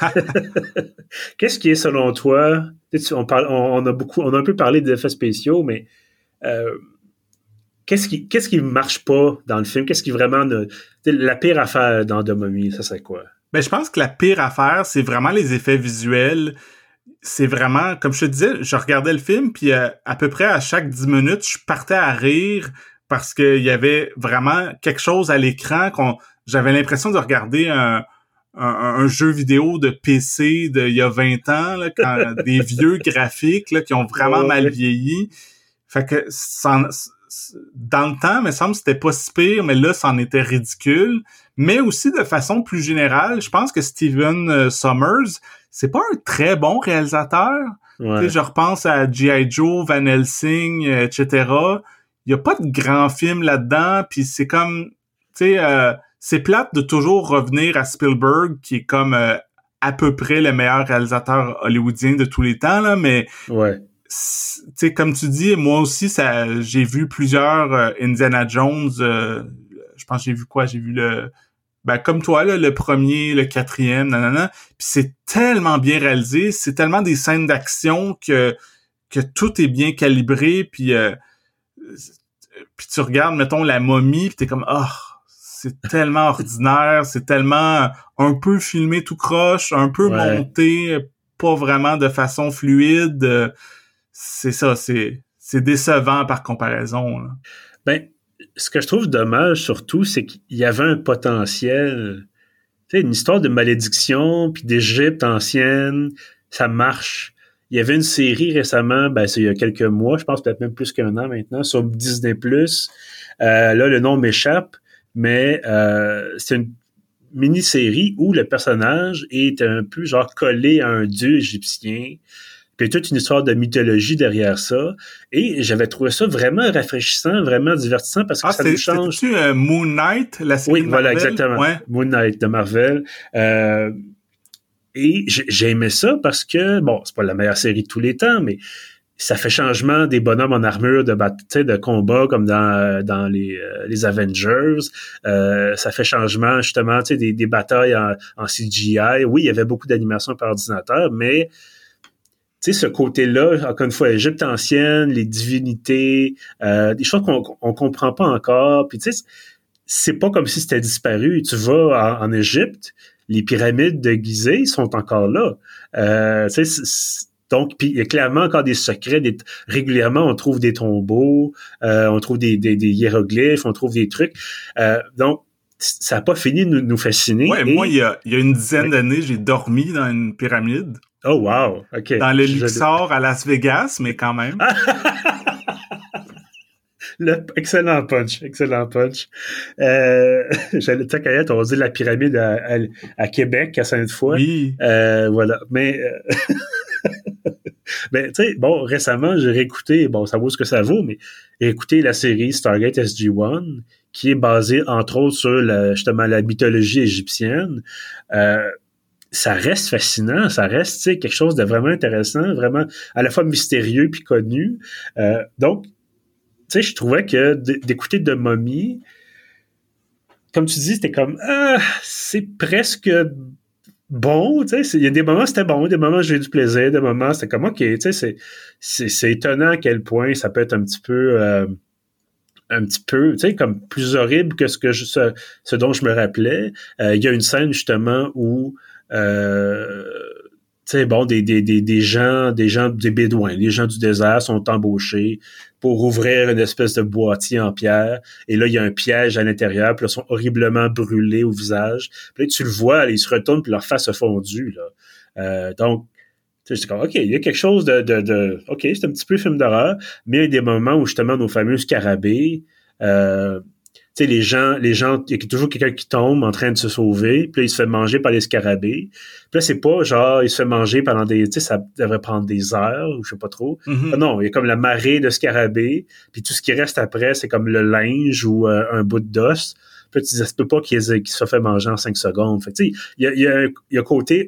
qu'est-ce qui est, selon toi, on, parle, on, on a beaucoup, on a un peu parlé des effets spéciaux, mais euh, qu'est-ce qui, qu'est-ce qui marche pas dans le film? Qu'est-ce qui vraiment, ne, la pire affaire dans The Mummy, ça serait quoi? Ben, je pense que la pire affaire, c'est vraiment les effets visuels. C'est vraiment, comme je te disais, je regardais le film, puis euh, à peu près à chaque dix minutes, je partais à rire parce qu'il y avait vraiment quelque chose à l'écran qu'on j'avais l'impression de regarder un, un, un jeu vidéo de P C d'il y a vingt ans, là, quand, des vieux graphiques là, qui ont vraiment oh, mal vieilli. Fait que ça, dans le temps, il me semble que c'était pas si pire, mais là, c'en était ridicule. Mais aussi, de façon plus générale, je pense que Steven Sommers, c'est pas un très bon réalisateur. Ouais. Tu sais, je repense à G I. Joe, Van Helsing, et cetera. il y a pas de grand film là-dedans, puis c'est comme, tu sais, euh, c'est plate de toujours revenir à Spielberg, qui est comme euh, à peu près le meilleur réalisateur hollywoodien de tous les temps, là, mais ouais. tu sais, comme tu dis, moi aussi, ça, j'ai vu plusieurs euh, Indiana Jones, euh, je pense que j'ai vu quoi? J'ai vu le... Ben, comme toi, là, le premier, le quatrième, nanana, puis c'est tellement bien réalisé, c'est tellement des scènes d'action que que tout est bien calibré, puis euh, puis tu regardes, mettons, La Momie, puis t'es comme, oh, c'est tellement ordinaire, c'est tellement un peu filmé tout croche, un peu ouais. monté, pas vraiment de façon fluide. C'est ça, c'est c'est décevant par comparaison, là. Ben, ce que je trouve dommage, surtout, c'est qu'il y avait un potentiel. Tu sais, une histoire de malédiction, puis d'Égypte ancienne, ça marche. Il y avait une série récemment, ben c'est il y a quelques mois, je pense peut-être même plus qu'un an maintenant, sur Disney plus. Euh, là, le nom m'échappe, mais euh, c'est une mini-série où le personnage est un peu genre collé à un dieu égyptien. Puis il y a toute une histoire de mythologie derrière ça. Et j'avais trouvé ça vraiment rafraîchissant, vraiment divertissant, parce que ah, ça nous change. C'est-tu euh, Moon Knight, la série oui, de voilà, Marvel? exactement. Ouais. Moon Knight de Marvel. Euh, et j'ai, j'ai aimé ça parce que, bon, c'est pas la meilleure série de tous les temps, mais ça fait changement des bonhommes en armure de, bat- de combat comme dans, dans les, euh, les Avengers. Euh, ça fait changement, justement, des, des batailles en, en C G I. Oui, il y avait beaucoup d'animations par ordinateur, mais tu sais, ce côté-là, encore une fois, l'Égypte ancienne, les divinités, euh, des choses qu'on on comprend pas encore. Puis tu sais, c'est pas comme si c'était disparu. Tu vas en, en Égypte, les pyramides de Gizeh sont encore là. Euh, tu sais, c'est, c'est, donc, puis il y a clairement encore des secrets. Des, régulièrement, on trouve des tombeaux, euh, on trouve des, des, des hiéroglyphes, on trouve des trucs. Euh, donc, ça n'a pas fini de nous, nous fasciner. Ouais, et... moi, il y a, il y a une dizaine d'années, j'ai dormi dans une pyramide. Oh, wow! OK. Dans le Luxor à Las Vegas, mais quand même. Le, excellent punch, excellent punch. Euh, j'allais te dire, on dit la pyramide à, à, à Québec, à Sainte-Foy. Oui. Euh, voilà. Mais, euh, mais tu sais, bon, récemment, j'ai réécouté, bon, ça vaut ce que ça vaut, mais j'ai écouté la série Stargate S G un, qui est basée, entre autres, sur la, justement la mythologie égyptienne. Euh, ça reste fascinant, ça reste, tu sais, quelque chose de vraiment intéressant, vraiment à la fois mystérieux puis connu. Euh, donc, tu sais, je trouvais que d'écouter The Mummy, comme tu dis, c'était comme, ah, c'est presque bon, tu sais, il y a des moments c'était bon, des moments j'ai eu du plaisir, des moments c'était comme, ok, tu sais, c'est, c'est, c'est étonnant à quel point ça peut être un petit peu, euh, un petit peu, tu sais, comme plus horrible que ce que je, ce, ce dont je me rappelais. Euh, il y a une scène, justement, où Euh, tu sais, bon, des, des, des, des gens, des gens, des bédouins, les gens du désert sont embauchés pour ouvrir une espèce de boîtier en pierre. Et là, il y a un piège à l'intérieur, puis là, ils sont horriblement brûlés au visage. Puis là, tu le vois, là, ils se retournent, puis leur face a fondu, là. Euh, donc, tu sais, j'étais comme, OK, il y a quelque chose de, de, de OK, c'est un petit peu film d'horreur, mais il y a des moments où, justement, nos fameux scarabées, euh, tu sais, les gens, les gens, il y a toujours quelqu'un qui tombe en train de se sauver, puis là, il se fait manger par les scarabées. Puis là, c'est pas genre, il se fait manger pendant des, tu sais, ça devrait prendre des heures, ou je sais pas trop. Mm-hmm. Ah non, il y a comme la marée de scarabées, puis tout ce qui reste après, c'est comme le linge ou euh, un bout d'os. Puis là, tu dis, ça se peut pas qu'il, qu'il se fait manger en cinq secondes. Fait que, tu sais, il y a, il y a, il y a un côté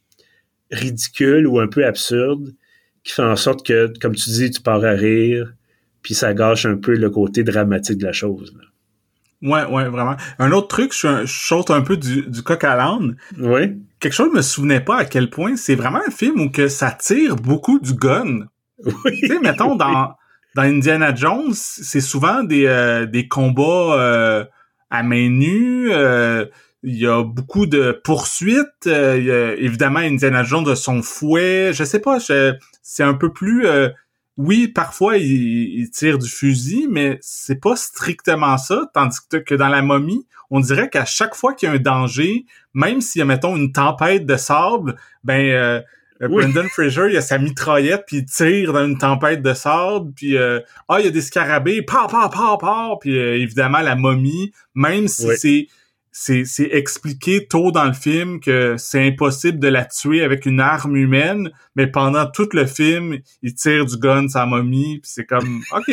ridicule ou un peu absurde qui fait en sorte que, comme tu dis, tu pars à rire, puis ça gâche un peu le côté dramatique de la chose, là. Ouais, ouais, vraiment. Un autre truc, je, je saute un peu du, du coq à l'âne. Oui. Quelque chose, je me souvenais pas à quel point c'est vraiment un film où que ça tire beaucoup du gun. Oui. Tu sais, mettons, dans, dans Indiana Jones, c'est souvent des, euh, des combats euh, à main nue. Euh, il y a beaucoup de poursuites. Euh, il y a, évidemment, Indiana Jones a son fouet. Je sais pas, je, c'est un peu plus... Euh, oui, parfois, il, il tire du fusil, mais c'est pas strictement ça. Tandis que, que dans La Momie, on dirait qu'à chaque fois qu'il y a un danger, même s'il y a, mettons, une tempête de sable, ben... Euh, oui. Brendan Fraser, il a sa mitraillette, puis il tire dans une tempête de sable, puis euh, ah, il y a des scarabées, pa, pa, pa, pa, puis euh, évidemment, la momie, même si oui. c'est c'est, c'est expliqué tôt dans le film que c'est impossible de la tuer avec une arme humaine, mais pendant tout le film, il tire du gun sur la momie, puis c'est comme, OK.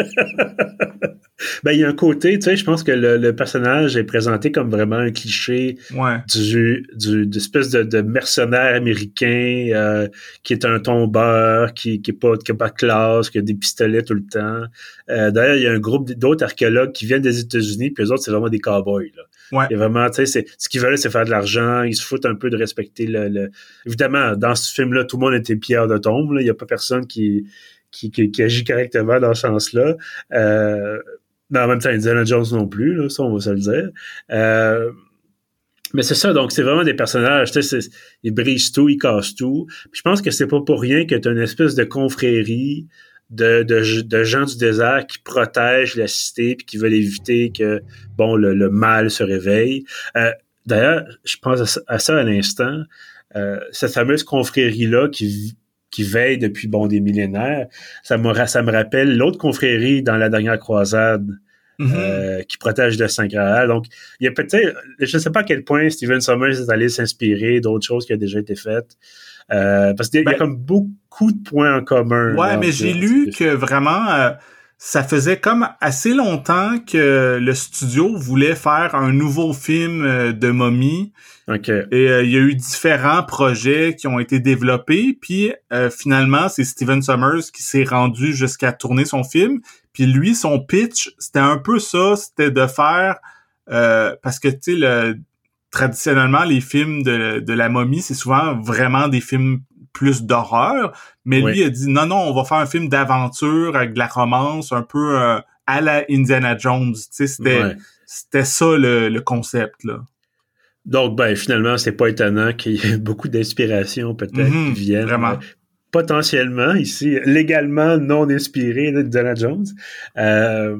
Ben, il y a un côté, tu sais, je pense que le, le personnage est présenté comme vraiment un cliché ouais. du, du, d'espèce de, de mercenaire américain, euh, qui est un tombeur, qui, qui est pas, qui a pas de classe, qui a des pistolets tout le temps. Euh, d'ailleurs, il y a un groupe d'autres archéologues qui viennent des États-Unis, puis eux autres, c'est vraiment des cowboys, là. Ouais. Et vraiment, tu sais, c'est, ce qu'ils veulent, c'est faire de l'argent. Ils se foutent un peu de respecter le, le... Évidemment, dans ce film-là, tout le monde était pierre de tombe, là. Il y a pas personne qui, qui, qui, qui agit correctement dans ce sens-là. Euh, mais en même temps, Indiana Jones non plus, là, ça, on va se le dire. Euh, mais c'est ça, donc c'est vraiment des personnages, tu sais, ils brisent tout, ils cassent tout. Puis je pense que c'est pas pour rien que t'as une espèce de confrérie de, de, de gens du désert qui protègent la cité puis qui veulent éviter que, bon, le, le mal se réveille. Euh, d'ailleurs, je pense à ça à, ça à l'instant, euh, cette fameuse confrérie-là qui, qui veille depuis, bon, des millénaires, ça me, ça me rappelle l'autre confrérie dans la dernière croisade, mm-hmm. euh, qui protège le Saint-Graal. Donc, il y a peut-être, je ne sais pas à quel point Stephen Sommers est allé s'inspirer d'autres choses qui ont déjà été faites. Euh, parce qu'il y a, ben, y a comme beaucoup de points en commun. Ouais, mais j'ai lu que vraiment, euh, ça faisait comme assez longtemps que le studio voulait faire un nouveau film euh, de momie. Okay. Et euh, il y a eu différents projets qui ont été développés. Puis euh, finalement, c'est Stephen Sommers qui s'est rendu jusqu'à tourner son film. Puis lui, son pitch, c'était un peu ça, c'était de faire... Euh, parce que, tu sais, le... traditionnellement, les films de, de la momie, c'est souvent vraiment des films plus d'horreur. Mais oui. lui, il a dit, non, non, on va faire un film d'aventure avec de la romance, un peu euh, à la Indiana Jones. Tu sais, c'était, ouais. c'était ça le, le concept, là. Donc, ben, finalement, c'est pas étonnant qu'il y ait beaucoup d'inspiration, peut-être, mm-hmm, qui viennent. Vraiment. Euh, potentiellement, ici, légalement non inspiré d'Indiana Jones. Euh,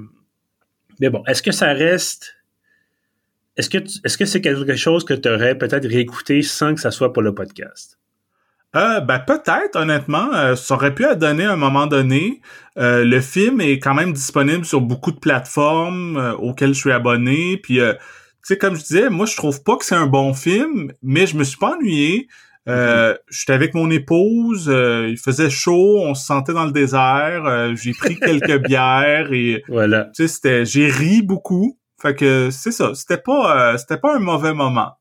mais bon, est-ce que ça reste... Est-ce que, tu, est-ce que c'est quelque chose que tu aurais peut-être réécouté sans que ça soit pour le podcast? Euh, ben peut-être, honnêtement, euh, ça aurait pu donner à un moment donné. Euh, le film est quand même disponible sur beaucoup de plateformes euh, auxquelles je suis abonné. Puis, euh, tu sais, comme je disais, moi, je trouve pas que c'est un bon film, mais je me suis pas ennuyé. Euh, mm-hmm. J'étais avec mon épouse, euh, il faisait chaud, on se sentait dans le désert. Euh, j'ai pris quelques bières et voilà. Tu sais, c'était, j'ai ri beaucoup. Fait que c'est ça, c'était pas, euh, c'était pas un mauvais moment.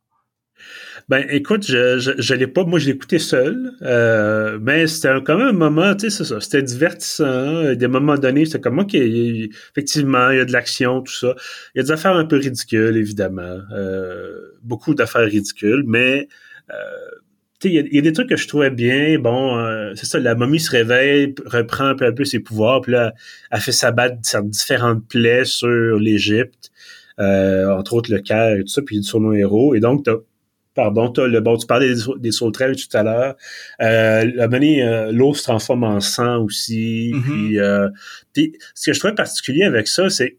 Ben, écoute, je, je, je l'ai pas, moi, je l'ai écouté seul, euh, mais c'était un, quand même un moment, tu sais, c'est ça, c'était divertissant. Des moments donnés, c'était comme, OK, effectivement, il y a de l'action, tout ça. Il y a des affaires un peu ridicules, évidemment. Euh, beaucoup d'affaires ridicules, mais, euh, tu sais, il y, a, il y a des trucs que je trouvais bien. Bon, euh, c'est ça, la momie se réveille, reprend un peu, un peu ses pouvoirs, puis là, elle fait s'abattre différentes plaies sur l'Égypte, euh, entre autres le Caire et tout ça, puis sur nos héros. Et donc, t'as Pardon, t'as le bon, tu parlais des, des sauterelles tout à l'heure. Euh, à un moment donné, euh, l'eau se transforme en sang aussi. Mm-hmm. Puis, euh, puis, ce que je trouvais particulier avec ça, c'est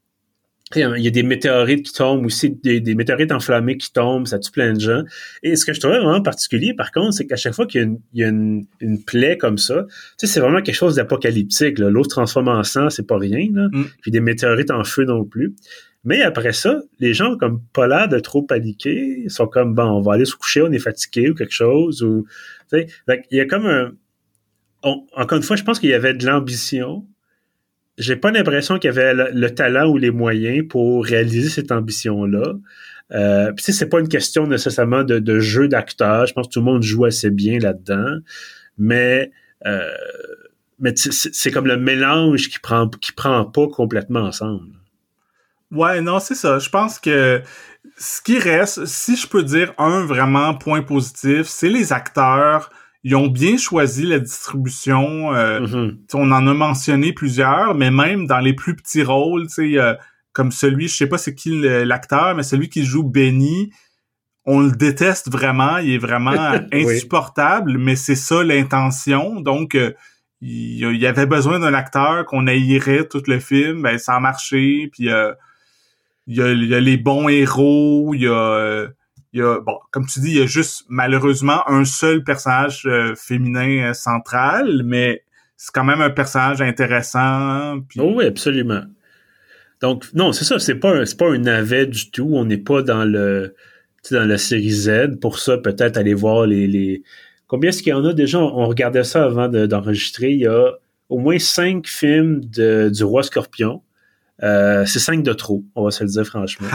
il y a des météorites qui tombent aussi, des, des météorites enflammées qui tombent, ça tue plein de gens. Et ce que je trouvais vraiment particulier, par contre, c'est qu'à chaque fois qu'il y a une, il y a une, une plaie comme ça, tu sais, c'est vraiment quelque chose d'apocalyptique, là. L'eau se transforme en sang, c'est pas rien, là. Mm. Puis des météorites en feu non plus. Mais après ça, les gens ont comme pas l'air de trop paniquer. Ils sont comme, bon, on va aller se coucher, on est fatigué ou quelque chose. Ou, tu sais, il y a comme un... On, encore une fois, je pense qu'il y avait de l'ambition. J'ai pas l'impression qu'il y avait le, le talent ou les moyens pour réaliser cette ambition-là. Euh, puis tu sais, c'est pas une question nécessairement de, de jeu d'acteur. Je pense que tout le monde joue assez bien là-dedans. Mais... Euh, mais c'est, c'est comme le mélange qui prend, qui prend pas complètement ensemble. Ouais, non, c'est ça. Je pense que ce qui reste, si je peux dire un vraiment point positif, c'est les acteurs. Ils ont bien choisi la distribution. Euh, mm-hmm. On en a mentionné plusieurs, mais même dans les plus petits rôles, euh, comme celui, je sais pas c'est qui l'acteur, mais celui qui joue Benny, on le déteste vraiment. Il est vraiment insupportable, oui. Mais c'est ça l'intention. Donc, euh, il y avait besoin d'un acteur qu'on haïrait tout le film. Ben, ça a marché. Puis, euh, Il y, a, il y a les bons héros, il y a, il y a, bon, comme tu dis, il y a juste malheureusement un seul personnage euh, féminin euh, central, mais c'est quand même un personnage intéressant. Puis... Oh oui, absolument. Donc, non, c'est ça, c'est pas un, c'est pas un navet du tout. On n'est pas dans le dans la série Z. Pour ça, peut-être aller voir les... les... Combien est-ce qu'il y en a déjà? On regardait ça avant de, d'enregistrer. Il y a au moins cinq films de, du Roi Scorpion. Euh, c'est cinq de trop, on va se le dire franchement.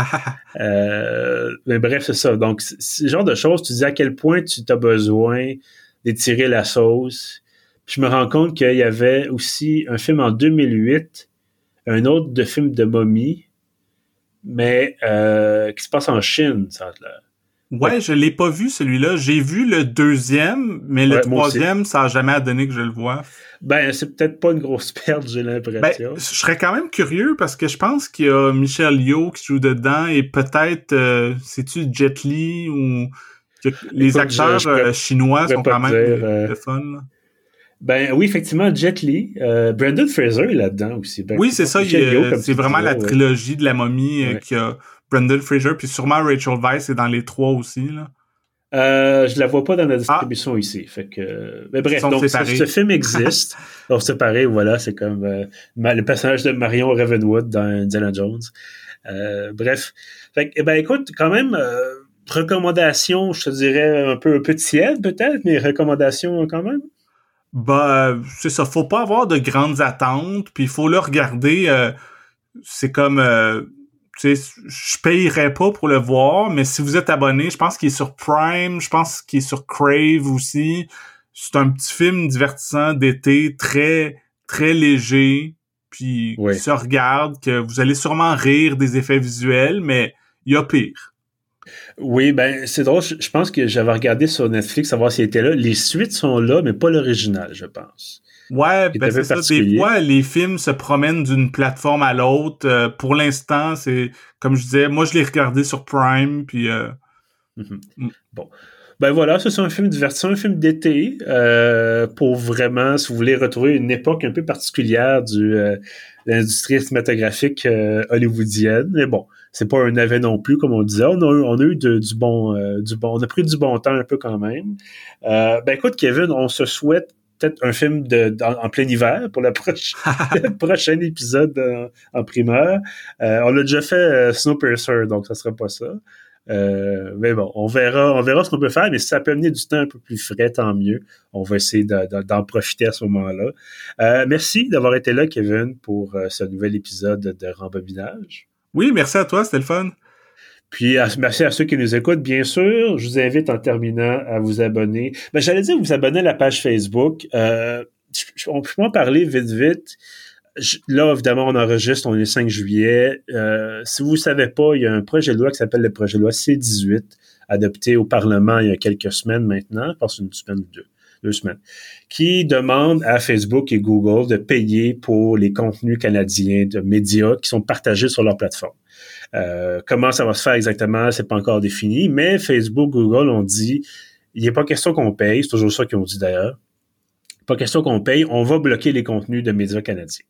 euh, mais bref, c'est ça. Donc, c'est, c'est le genre de choses, tu dis à quel point tu as besoin d'étirer la sauce. Puis je me rends compte qu'il y avait aussi un film en deux mille huit, un autre de film de momie, mais euh, qui se passe en Chine, ça là. Ouais, ouais, je l'ai pas vu celui-là. J'ai vu le deuxième, mais le ouais, troisième, ça a jamais donné que je le vois. Ben, c'est peut-être pas une grosse perte, j'ai l'impression. Ben, je serais quand même curieux parce que je pense qu'il y a Michelle Yeoh qui joue dedans et peut-être, euh, c'est-tu Jet Li ou les Écoute, acteurs je, je peux, chinois sont quand même dire, euh... de fun. Là. Ben oui, effectivement, Jet Li. Euh, Brendan Fraser est là-dedans aussi. Ben, oui, c'est ça. Il, Yeoh, c'est vraiment la trilogie ouais. de la momie ouais. euh, qui a Brendan Fraser, puis sûrement Rachel Weisz est dans les trois aussi, là. Euh, je la vois pas dans la distribution ah. ici. Fait que, mais bref, donc ce, ce film existe. Donc séparé, voilà, c'est comme euh, le personnage de Marion Ravenwood dans Indiana Jones. Euh, bref, fait que, ben écoute, quand même, euh, recommandations, je te dirais un peu un peu tiède peut-être, mais recommandations quand même. Bah, ben, c'est ça. Faut pas avoir de grandes attentes, puis il faut le regarder. Euh, c'est comme euh, tu sais, je payerais pas pour le voir, mais si vous êtes abonné, je pense qu'il est sur Prime, je pense qu'il est sur Crave aussi. C'est un petit film divertissant d'été, très, très léger, puis oui. qui se regarde, que vous allez sûrement rire des effets visuels, mais il y a pire. Oui, ben c'est drôle, je pense que j'avais regardé sur Netflix, savoir s'il était là. Les suites sont là, mais pas l'original, je pense. Ouais, ben c'est ça. Des fois, les films se promènent d'une plateforme à l'autre. Euh, pour l'instant, c'est comme je disais, moi je l'ai regardé sur Prime, puis euh... mm-hmm. mm. Bon. Ben voilà, ça c'est un film divertissant, un film d'été, euh, pour vraiment, si vous voulez retrouver une époque un peu particulière du, euh, de l'industrie cinématographique euh, hollywoodienne. Mais bon, c'est pas un navet non plus, comme on disait. On a eu, on a eu de, du bon, euh, du bon, on a pris du bon temps un peu quand même. Euh, ben écoute, Kevin, on se souhaite peut-être un film de, en, en plein hiver pour le proche, prochain épisode en, en primeur. Euh, on l'a déjà fait euh, Snowpiercer, donc ça sera pas ça. Euh, mais bon, on verra, on verra ce qu'on peut faire, mais si ça peut amener du temps un peu plus frais, tant mieux. On va essayer de, de, d'en profiter à ce moment-là. Euh, merci d'avoir été là, Kevin, pour euh, ce nouvel épisode de Rembobinage. Oui, merci à toi, c'était le fun. Puis, à, merci à ceux qui nous écoutent, bien sûr. Je vous invite en terminant à vous abonner. Ben, j'allais dire vous abonner à la page Facebook. Euh, on peut en parler vite, vite. Je, là, évidemment, on enregistre, on est le cinq juillet. Euh, si vous ne savez pas, il y a un projet de loi qui s'appelle le projet de loi C dix-huit, adopté au Parlement il y a quelques semaines maintenant, je pense une semaine ou deux, deux semaines, qui demande à Facebook et Google de payer pour les contenus canadiens de médias qui sont partagés sur leur plateforme. Euh, comment ça va se faire exactement, c'est pas encore défini, mais Facebook, Google ont dit, il n'est pas question qu'on paye, c'est toujours ça qu'ils ont dit d'ailleurs, pas question qu'on paye, on va bloquer les contenus de médias canadiens.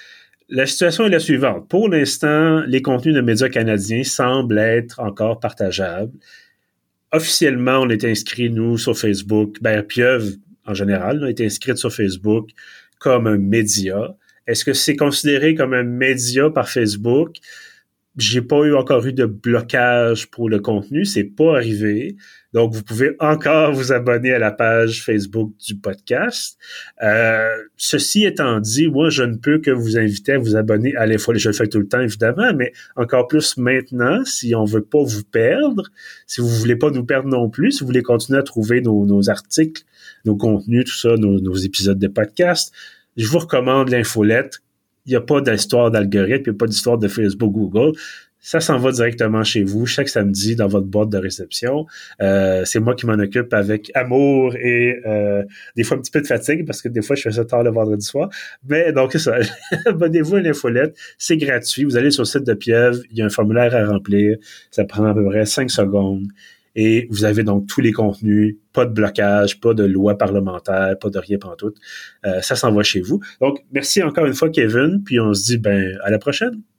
La situation est la suivante. Pour l'instant, les contenus de médias canadiens semblent être encore partageables. Officiellement, on est inscrit, nous, sur Facebook, ben, Pieuvre, en général, on est inscrite sur Facebook comme un média. Est-ce que c'est considéré comme un média par Facebook? J'ai pas eu encore eu de blocage pour le contenu, c'est pas arrivé. Donc, vous pouvez encore vous abonner à la page Facebook du podcast. Euh, ceci étant dit, moi, je ne peux que vous inviter à vous abonner à l'info. Je le fais tout le temps, évidemment, mais encore plus maintenant, si on veut pas vous perdre, si vous voulez pas nous perdre non plus, si vous voulez continuer à trouver nos, nos articles, nos contenus, tout ça, nos, nos épisodes de podcast, je vous recommande l'infolette. Il n'y a pas d'histoire d'algorithme, il n'y a pas d'histoire de Facebook, Google. Ça s'en va directement chez vous chaque samedi dans votre boîte de réception. Euh, c'est moi qui m'en occupe avec amour et euh, des fois un petit peu de fatigue parce que des fois je fais ça tard le vendredi soir. Mais donc c'est ça. Abonnez-vous à l'infolette, c'est gratuit. Vous allez sur le site de Pieuvre, il y a un formulaire à remplir. Ça prend à peu près cinq secondes. Et vous avez donc tous les contenus, pas de blocage, pas de loi parlementaire, pas de rien pantoute. Euh, ça s'en va chez vous. Donc, merci encore une fois, Kevin, puis on se dit ben à la prochaine.